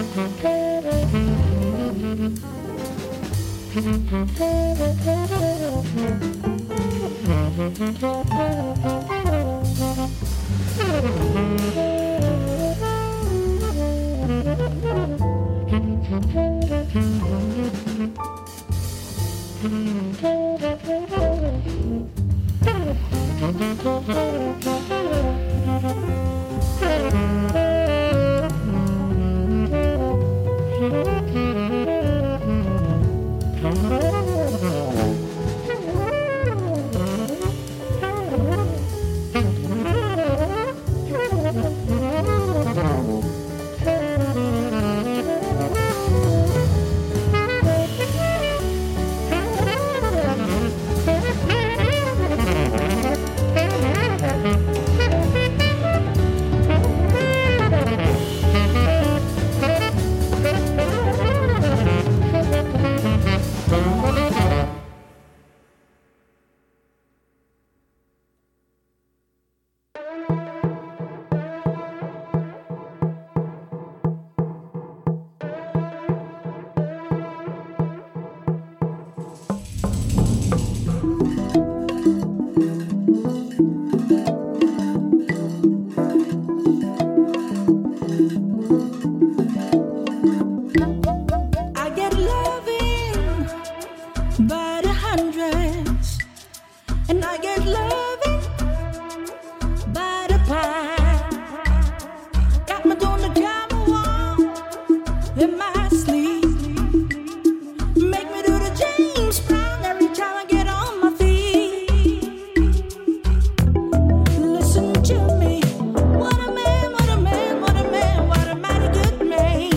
Listen to me. What a man, what a man, what a man, what a mighty good man.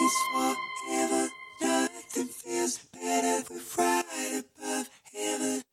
is forever. Nothing feels better. We're right above heaven.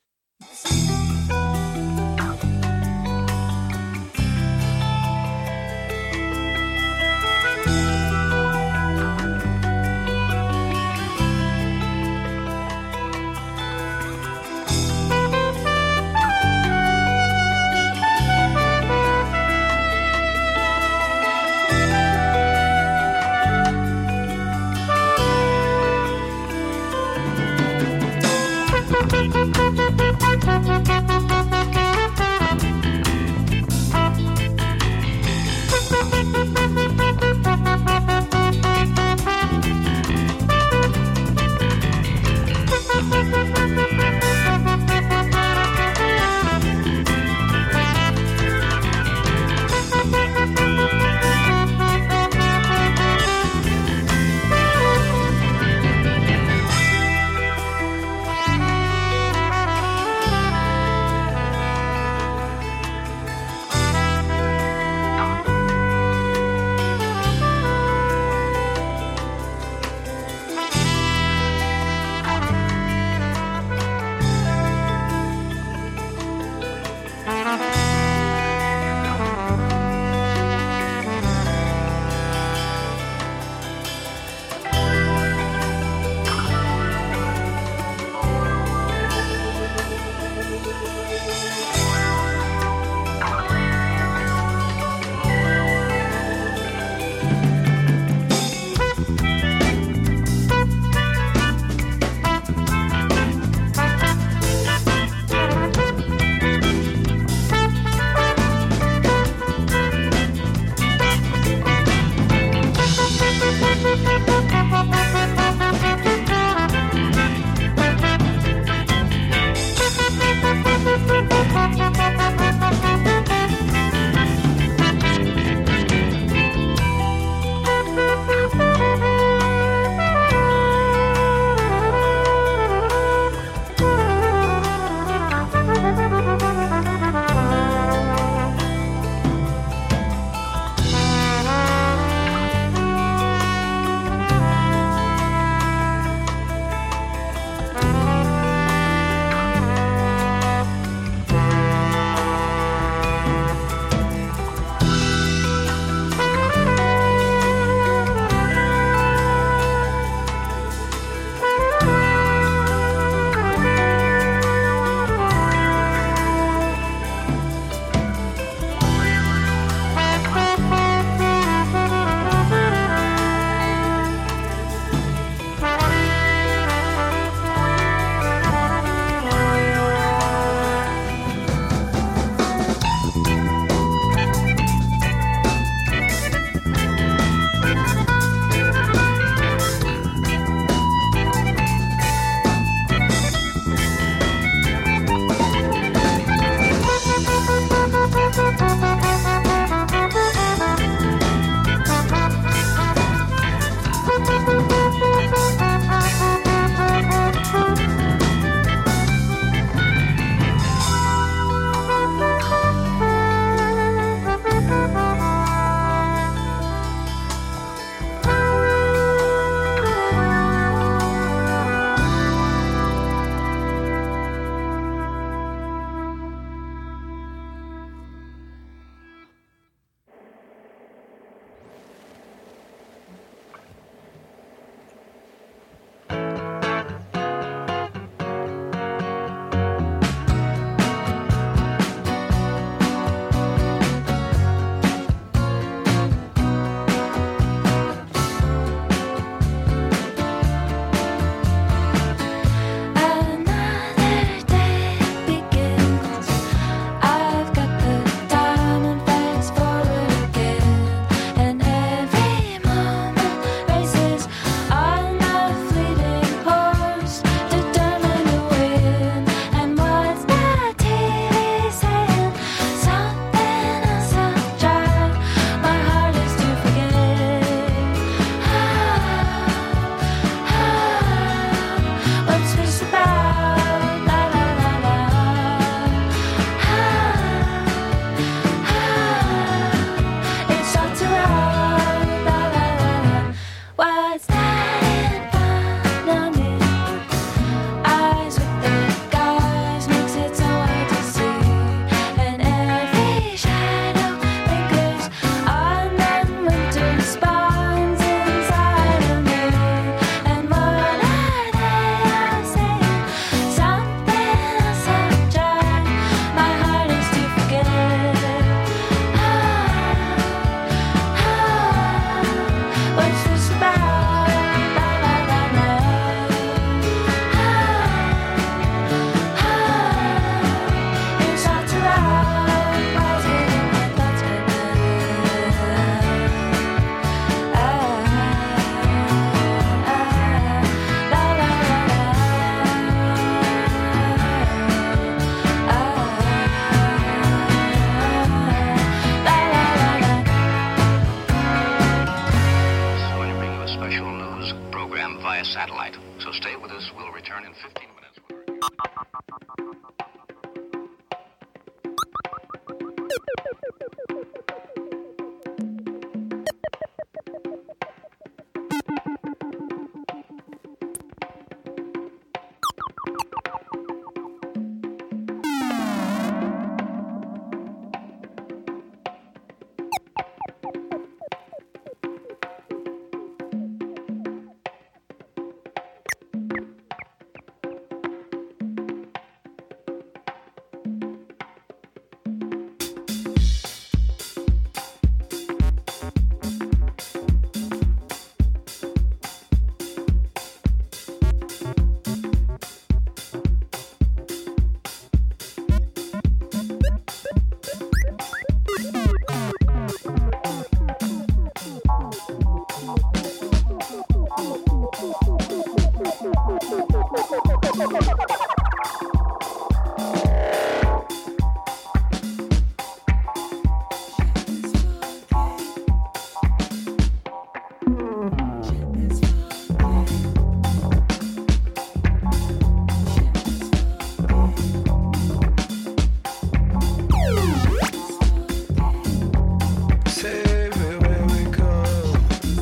via satellite. So stay with us. We'll return in 15 minutes.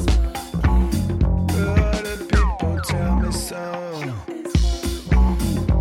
Tell me so.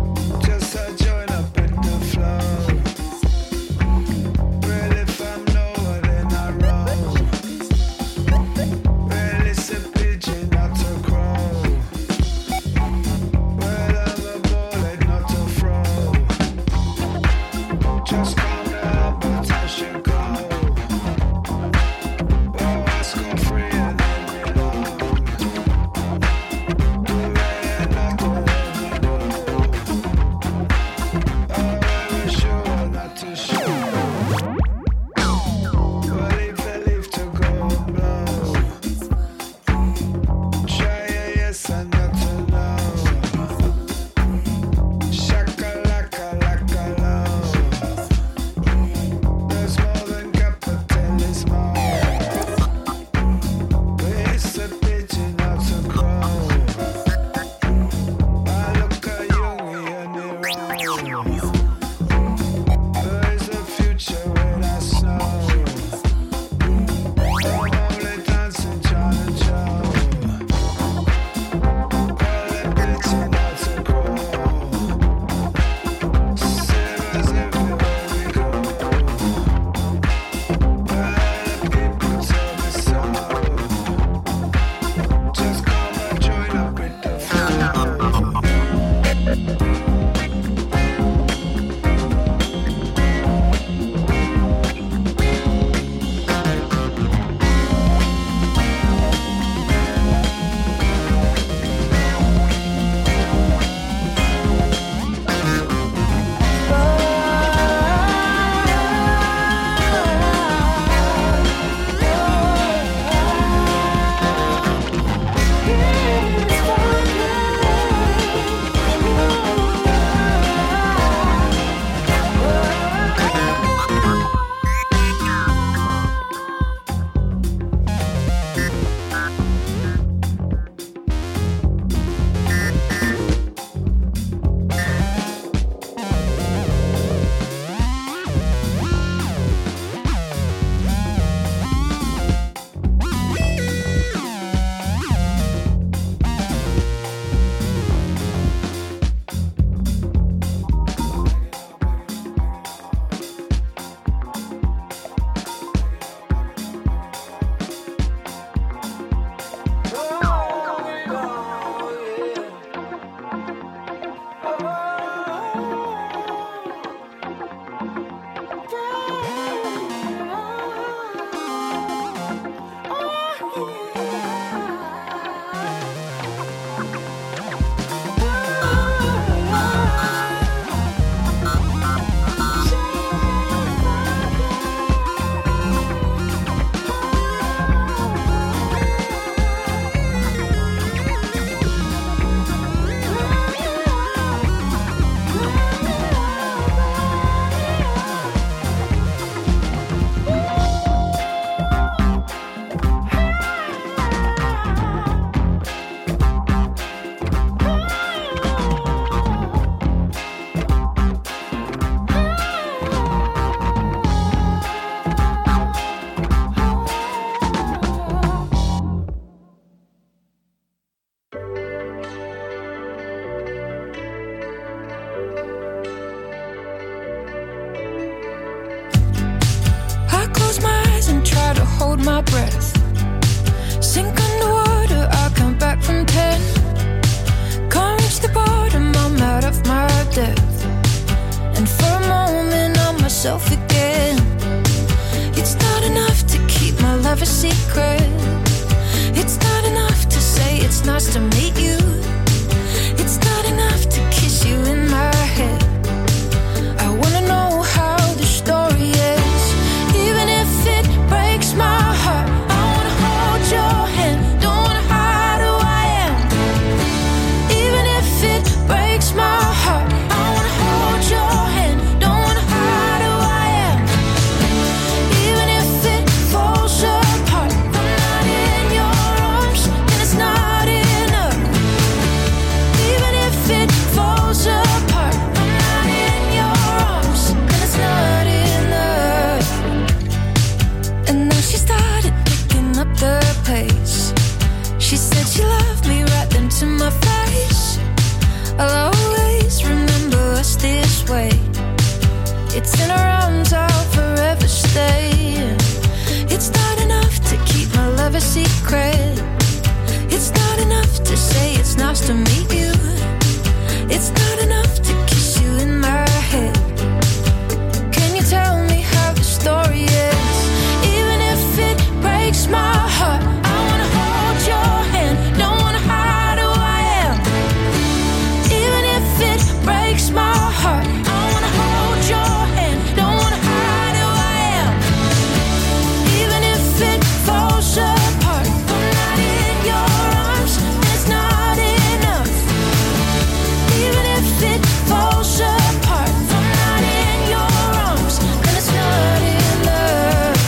death. And for a moment I'm myself again. It's not enough to keep my love a secret. It's not enough to say it's nice to meet you. It's not enough to kiss you in my head. I wanna know how the story ends. Even if it breaks my heart, I wanna hold your hand. Don't wanna hide who I am. Even if it breaks my heart, I wanna hold your hand. Don't wanna hide who I am. Even if it falls apart, I'm not in your arms, and it's not enough. Even if it falls apart, I'm not in your arms, and it's not enough. And now she started picking up the pace. She said she loved me right then to my face. I'll always remember us this way. It's in her arms, I'll forever stay. It's not enough to keep my love a secret. It's not enough to say it's nice to meet you. It's not enough to kiss you in my head. Can you tell me how the story ends? Even if it breaks my heart, I wanna hold your hand. Don't wanna hide who I am. Even if it breaks my heart, I wanna hold your hand. Don't wanna hide who I am. Even if it falls apart, I'm not in your arms, and it's not enough. Even if it falls apart, I'm not in your arms, and it's not enough.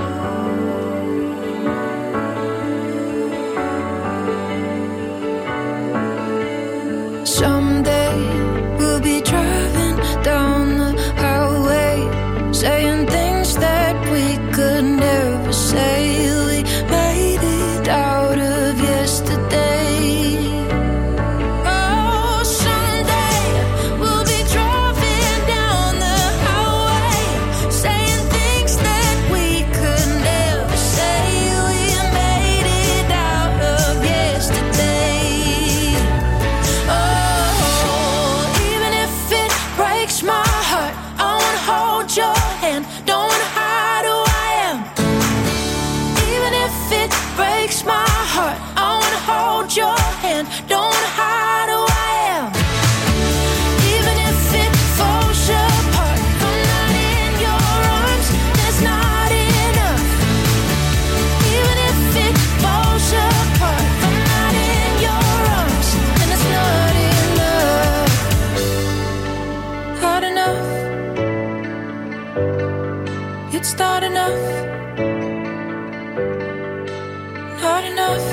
Someday we'll be driving down the highway, saying things that we could never say. We made it out of yesterday. Oh, someday we'll be driving down the highway, saying things that we could never say. We made it out of yesterday. Oh, even if it breaks my heart, I wanna hold your hand. Don't wanna hide who I am. Even if it breaks my heart, I wanna hold your hand. Don't wanna hide who I am. Even if it falls apart, I'm not in your arms, and it's not enough. Even if it falls apart, I'm not in your arms, and it's not enough. Not enough. It's not enough. Not enough.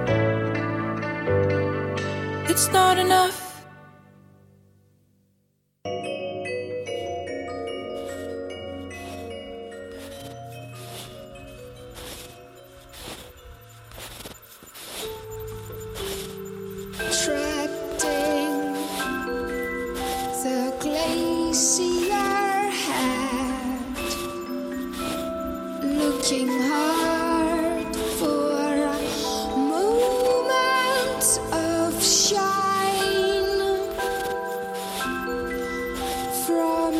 It's not enough. Treading the glacier head, looking hard for moments of shine from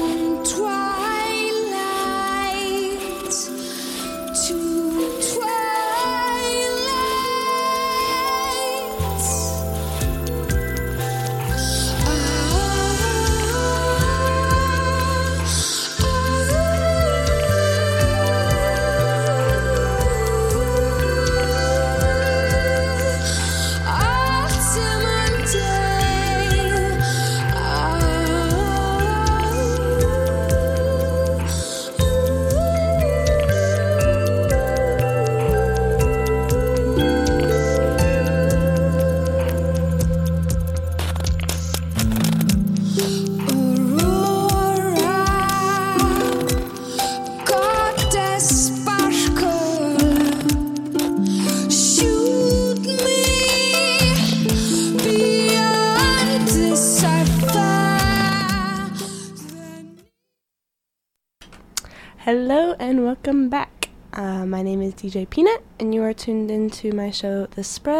twilight to twilight. Hello and welcome back. My name is DJ Peanut and you are tuned into my show The Spread.